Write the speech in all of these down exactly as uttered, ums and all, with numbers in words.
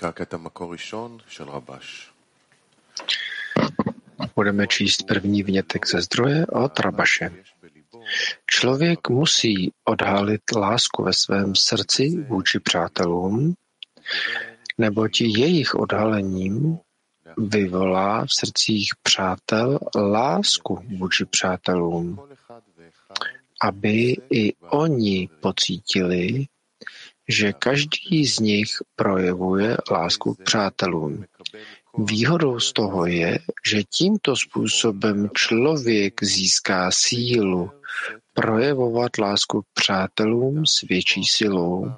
Budeme číst první vnětek ze zdroje od Rabaše. Člověk musí odhalit lásku ve svém srdci vůči přátelům, neboť jejich odhalením vyvolá v srdcích přátel lásku vůči přátelům, aby i oni pocítili, že každý z nich projevuje lásku k přátelům. Výhodou z toho je, že tímto způsobem člověk získá sílu projevovat lásku k přátelům s větší silou,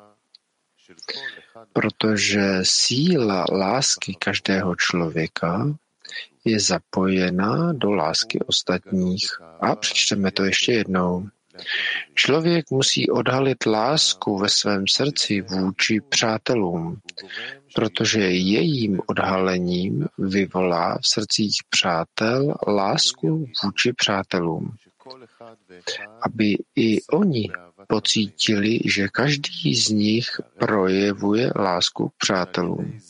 protože síla lásky každého člověka je zapojena do lásky ostatních. A přečteme to ještě jednou. Člověk musí odhalit lásku ve svém srdci vůči přátelům, protože jejím odhalením vyvolá v srdcích přátel lásku vůči přátelům, aby i oni pocítili, že každý z nich projevuje lásku k přátelům.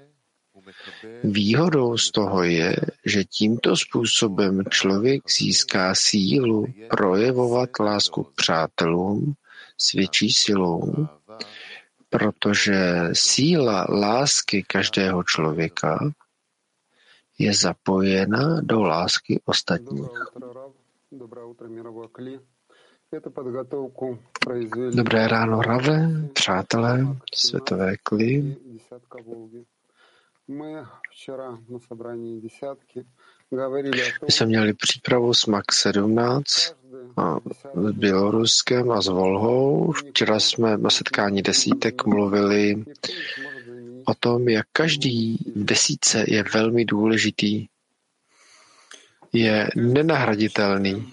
Výhodou z toho je, že tímto způsobem člověk získá sílu projevovat lásku k přátelům s větší silou, protože síla lásky každého člověka je zapojena do lásky ostatních. Dobré ráno, Rave, přátelé, světové kli. My jsme měli přípravu s Max sedmnáct a s Běloruskem a s Volhou. Včera jsme na setkání desítek mluvili o tom, jak každý v desítce je velmi důležitý. Je nenahraditelný.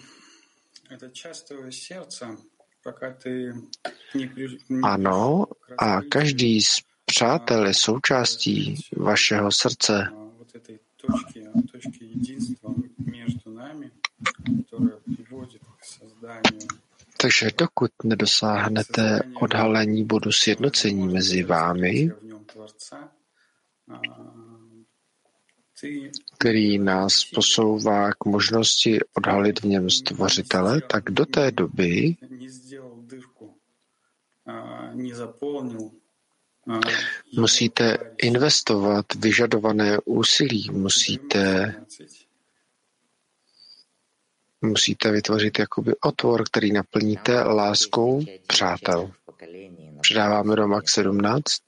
Ano, a každý z přátel je součástí vašeho srdce. Takže dokud nedosáhnete odhalení bodu sjednocení mezi vámi, který nás posouvá k možnosti odhalit v něm Stvořitele, tak do té doby musíte investovat vyžadované úsilí, musíte, musíte vytvořit jakoby otvor, který naplníte láskou přátel. Předáváme do Max sedmnáct.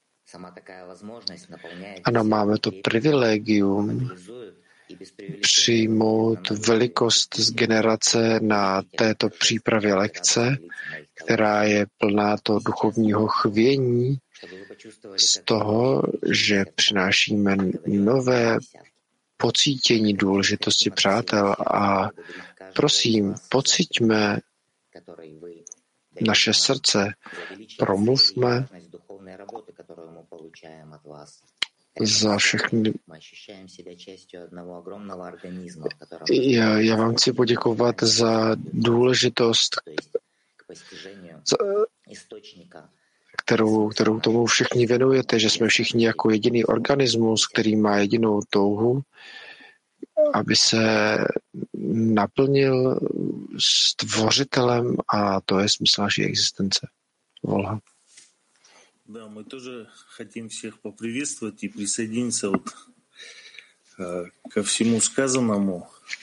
Ano, máme to privilegium přijmout velikost z generace na této přípravě lekce, která je plná toho duchovního chvění, z toho, že přinášíme nové pocítění důležitosti přátel a prosím, pociťme naše srdce, promluvme za všechny. Já, já vám chci poděkovat za důležitost, za, kterou, kterou tomu všichni věnujete, že jsme všichni jako jediný organismus, který má jedinou touhu, aby se naplnil Stvořitelem, a to je smysl naší existence. Volha. Да, мы тоже хотим всех поприветствовать и присоединиться вот ко всему сказанному.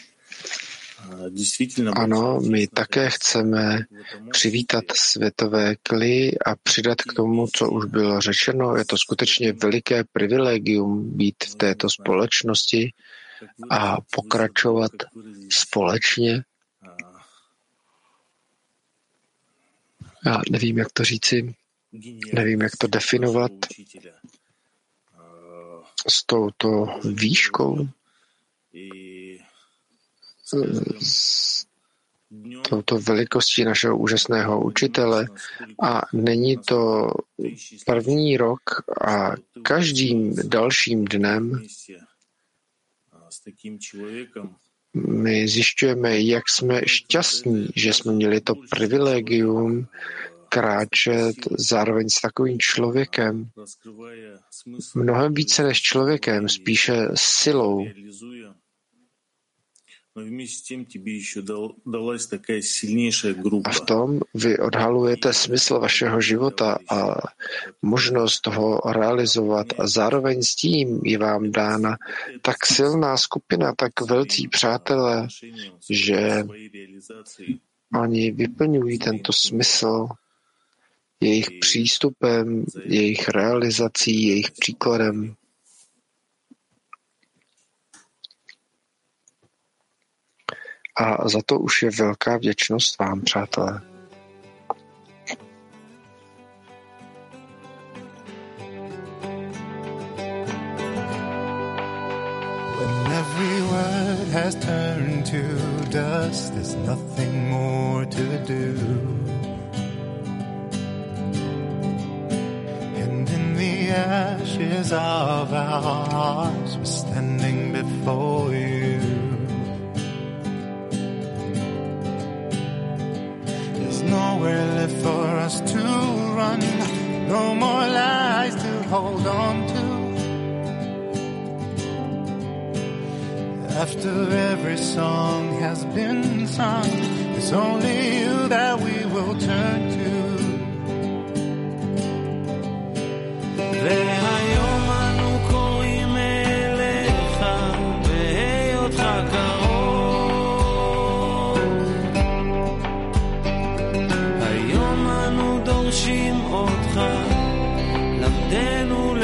Ano, my také chceme přivítat světové kly a přidat k tomu, co už bylo řečeno. Je to skutečně veliké privilegium být v této společnosti a pokračovat společně. Já nevím, jak to říci, nevím, jak to definovat s touto výškou, s touto velikostí našeho úžasného učitele. A není to první rok a každým dalším dnem my zjišťujeme, jak jsme šťastní, že jsme měli to privilegium kráčet zároveň s takovým člověkem, mnohem více než člověkem, spíše silou. A v tom vy odhalujete smysl vašeho života a možnost ho realizovat a zároveň s tím je vám dána tak silná skupina, tak velcí přátelé, že oni vyplňují tento smysl jejich přístupem, jejich realizací, jejich příkladem. A za to už je velká vděčnost vám, přátelé. When every word has turned to dust, there's nothing more to do. And in the ashes of our hearts, we're standing before you. Nowhere left for us to run, no more lies to hold on to. After every song has been sung, it's only you that we will turn to. והיום אנו קוראים אליך בהיותך קרוב. דורשים אותך, למדנו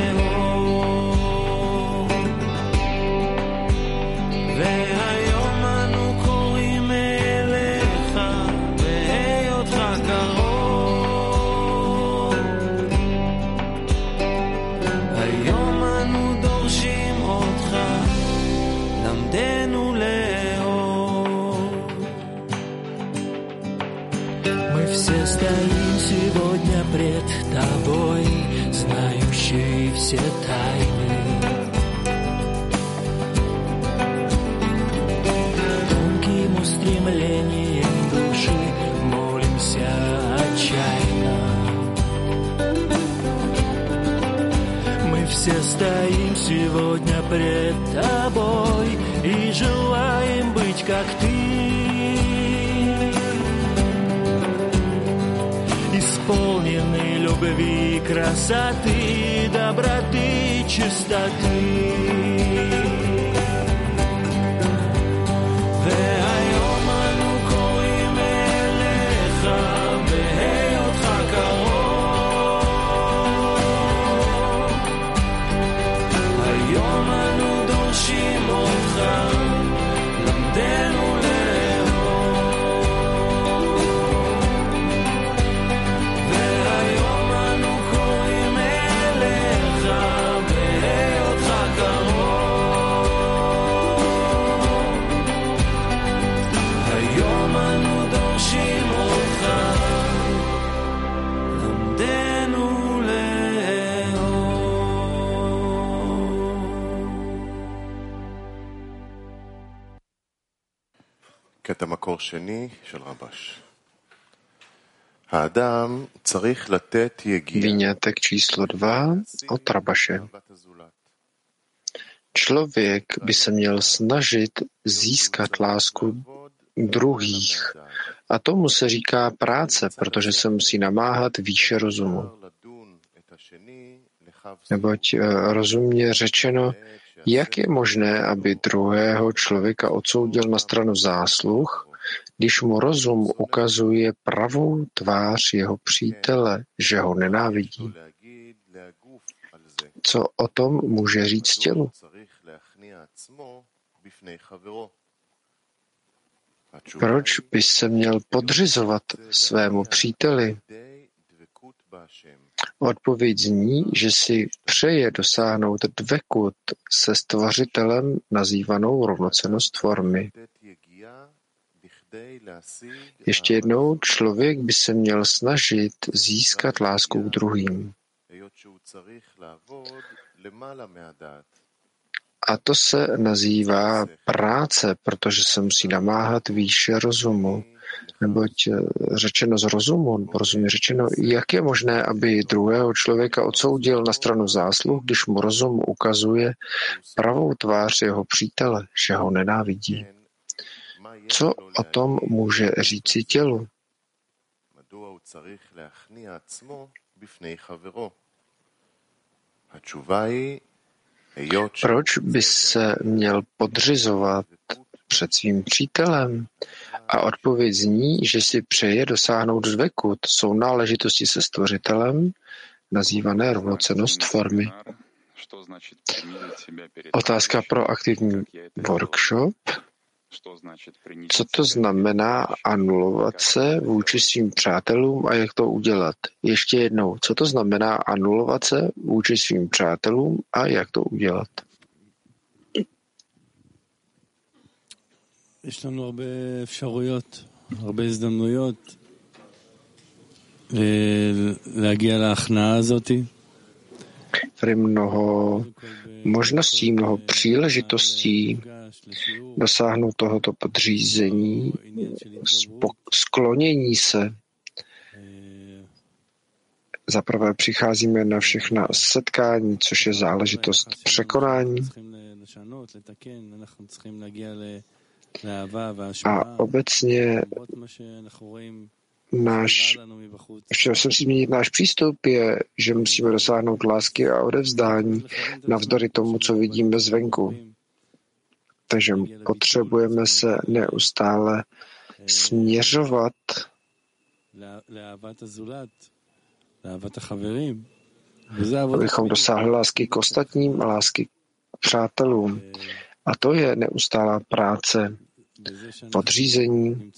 לאהוב. והיום אנו קוראים אליך, בהיותך קרוב. היום אנו דורשים אותך, למדנו לאהוב. Мы все стоим сегодня пред тобой, знающий все тайны. Тонким устремлением души молимся отчаянно. Мы все стоим сегодня пред тобой и желаем быть как ты. Исполнены любви, красоты, доброты, чистоты. והיום אנו קוראים אליך בהיותך קרוב. היום אנו דורשים אותך, למדנו קטע מקור שני של רבש. האדם צריך לתת יגיע. Výňatek číslo dva od Rabaše. Člověk by se měl snažit získat lásku druhých. A tomu se říká práce, protože se musí namáhat výše rozumu. Neboť rozumně řečeno, jak je možné, aby druhého člověka odsoudil na stranu zásluh, když mu rozum ukazuje pravou tvář jeho přítele, že ho nenávidí? Co o tom může říct tělu? Proč by se měl podřizovat svému příteli? Odpověď zní, že si přeje dosáhnout dvekut se stvořitelem nazývanou rovnocennost formy. Ještě jednou, člověk by se měl snažit získat lásku k druhým. A to se nazývá práce, protože se musí namáhat výše rozumu. neboť řečeno z rozumu, porozumě řečeno, jak je možné, aby druhého člověka odsoudil na stranu zásluh, když mu rozum ukazuje pravou tvář jeho přítele, že ho nenávidí. Co o tom může říci tělu? Proč by se měl podřizovat před svým přítelem? A odpověď zní, že si přeje dosáhnout dvekud, jsou náležitosti se stvořitelem, nazývané rovnocennost formy. Otázka pro aktivní workshop. Co to znamená anulovat se vůči svým přátelům a jak to udělat? Ještě jednou, co to znamená anulovat se vůči svým přátelům a jak to udělat? יש לנו הרבה אפשרויות, הרבה הזדמנויות להגיע להכנעה הזאת. Tady mnoho možností, mnoho příležitostí dosáhnout tohoto podřízení, sklonění se. Zaprvé přicházíme na všechna setkání, což je záležitost překonání. A obecně náš, chtěl jsem si změnit náš přístup, je, že musíme dosáhnout lásky a odevzdání navzdory tomu, co vidíme zvenku. Takže potřebujeme se neustále směřovat abychom dosáhli lásky k ostatním a lásky k přátelům. A to je neustálá práce, podřízení.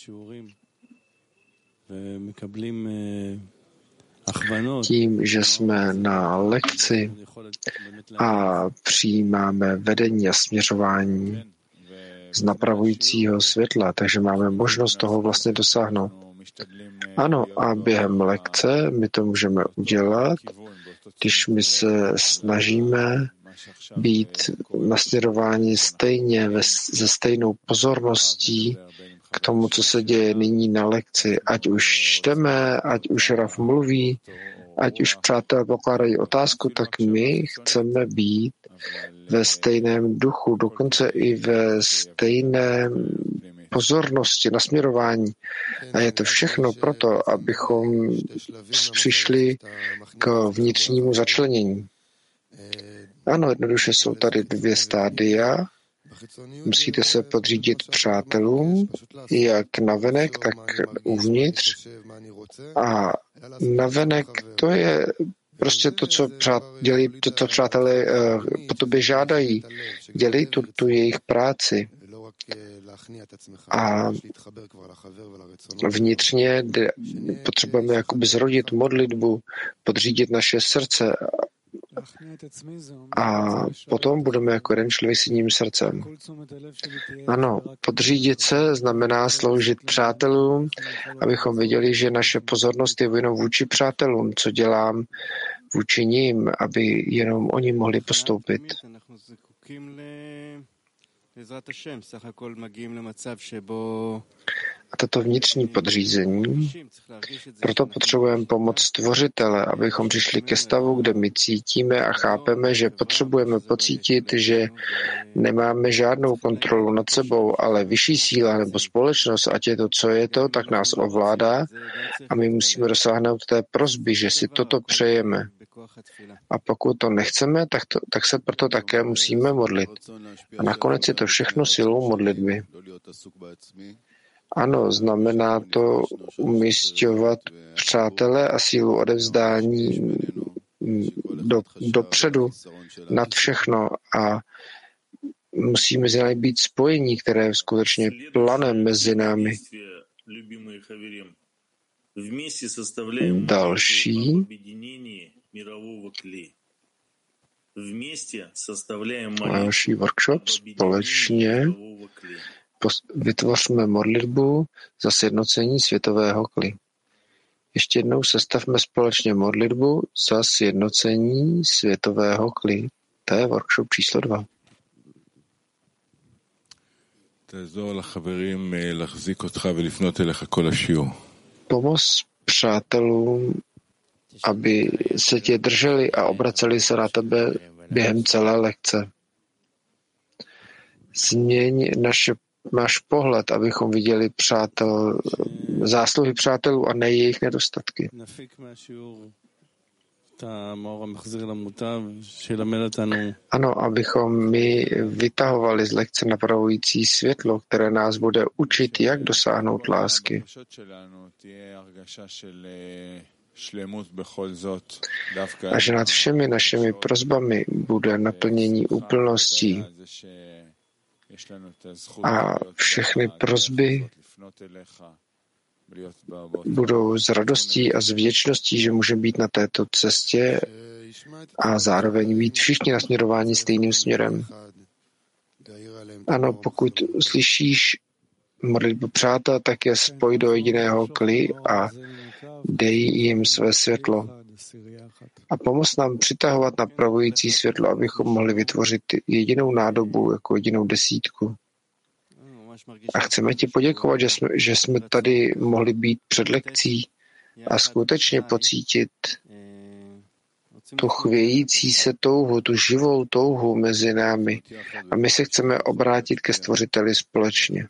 Tím, že jsme na lekci a přijímáme vedení a směřování z napravujícího světla, takže máme možnost toho vlastně dosáhnout. Ano, a během lekce my to můžeme udělat, když my se snažíme být nasměrováni stejně se stejnou pozorností k tomu, co se děje nyní na lekci. Ať už čteme, ať už Rav mluví, ať už přátelé pokládají otázku, tak my chceme být ve stejném duchu, dokonce i ve stejném pozornosti, nasměrování. A je to všechno proto, abychom přišli k vnitřnímu začlenění. Ano, jednoduše jsou tady dvě stádia. Musíte se podřídit přátelům, jak navenek, tak uvnitř. A navenek to je prostě to, co přát, dělí, to, co přátelé uh, po tobě žádají. Dělej tu, tu jejich práci. A vnitřně potřebujeme jakoby zrodit modlitbu, podřídit naše srdce a potom budeme jako jeden člověk s jedním srdcem. Ano, podřídit se znamená sloužit přátelům, abychom viděli, že naše pozornost je jenom vůči přátelům, co dělám vůči ním, aby jenom oni mohli postoupit. A toto vnitřní podřízení, proto potřebujeme pomoc Stvořitele, abychom přišli ke stavu, kde my cítíme a chápeme, že potřebujeme pocítit, že nemáme žádnou kontrolu nad sebou, ale vyšší síla nebo společnost, ať je to, co je to, tak nás ovládá a my musíme dosáhnout té prosby, že si toto přejeme. A pokud to nechceme, tak, to, tak se proto také musíme modlit. A nakonec je to všechno silou modlitby. Ano, znamená to umisťovat přátele a sílu odevzdání do, dopředu, nad všechno a musíme z něj být spojení, které je skutečně planem mezi námi. Další Další workshop společně vytvořme modlitbu za sjednocení světového kli. Ještě jednou sestavme společně modlitbu za sjednocení světového kli. To je workshop číslo dva. Pomoz přátelům, aby se tě drželi a obraceli se na tebe během celé lekce. Změň naše, náš pohled, abychom viděli přátel, zásluhy přátelů a ne jejich nedostatky. Ano, abychom my vytahovali z lekce napravující světlo, které nás bude učit, jak dosáhnout lásky. A že nad všemi našimi prosbami bude naplnění úplností a všechny prosby budou s radostí a s vděčností, že může být na této cestě a zároveň být všichni nasměrováni stejným směrem. Ano, pokud slyšíš modlitbu přátel, tak je spoj do jediného kli a dej jim své světlo. A pomoz nám přitahovat napravující světlo, abychom mohli vytvořit jedinou nádobu jako jedinou desítku. A chceme ti poděkovat, že jsme, že jsme tady mohli být před lekcí a skutečně pocítit tu chvějící se touhu, tu živou touhu mezi námi. A my se chceme obrátit ke Stvořiteli společně.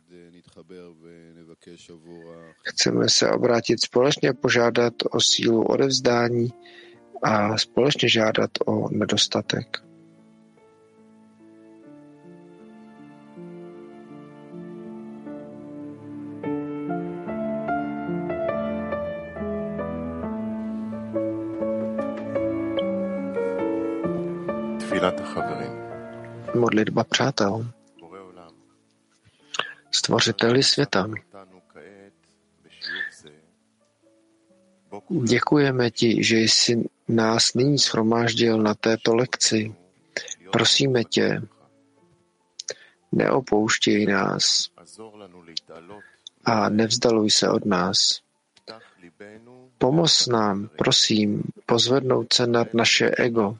Chceme se obrátit společně a požádat o sílu odevzdání a společně žádat o nedostatek. Modlitba přátel. Stvořiteli světa, děkujeme ti, že jsi nás nyní shromáždil na této lekci. Prosíme tě, neopouštěj nás a nevzdaluj se od nás. Pomoz nám, prosím, pozvednout se nad naše ego.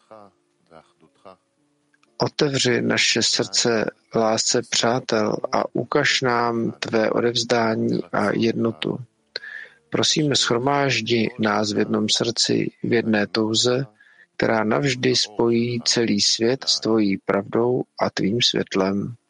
Otevři naše srdce lásce přátel a ukaž nám tvé odevzdání a jednotu. Prosíme, shromáždi nás v jednom srdci, v jedné touze, která navždy spojí celý svět s tvojí pravdou a tvým světlem.